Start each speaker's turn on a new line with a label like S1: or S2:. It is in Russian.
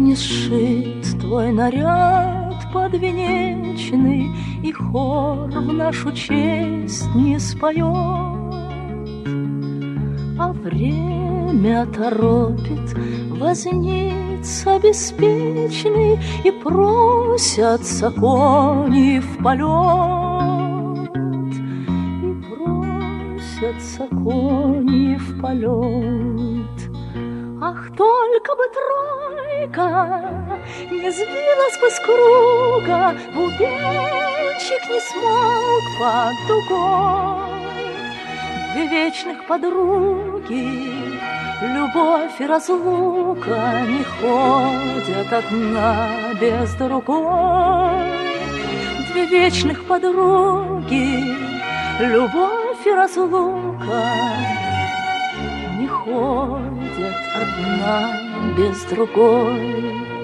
S1: не сшит твой наряд подвенечный, и хор в нашу честь не споет, а время торопит возница беспечный, и просятся кони в полет, и просятся кони в полет. Ах, только бы тройка не сбилась бы с круга, бубенчик не смолк под дугой. Две вечных подруги, любовь и разлука, не ходят одна без другой. Две вечных подруги, любовь и разлука, не ходят одна без другой.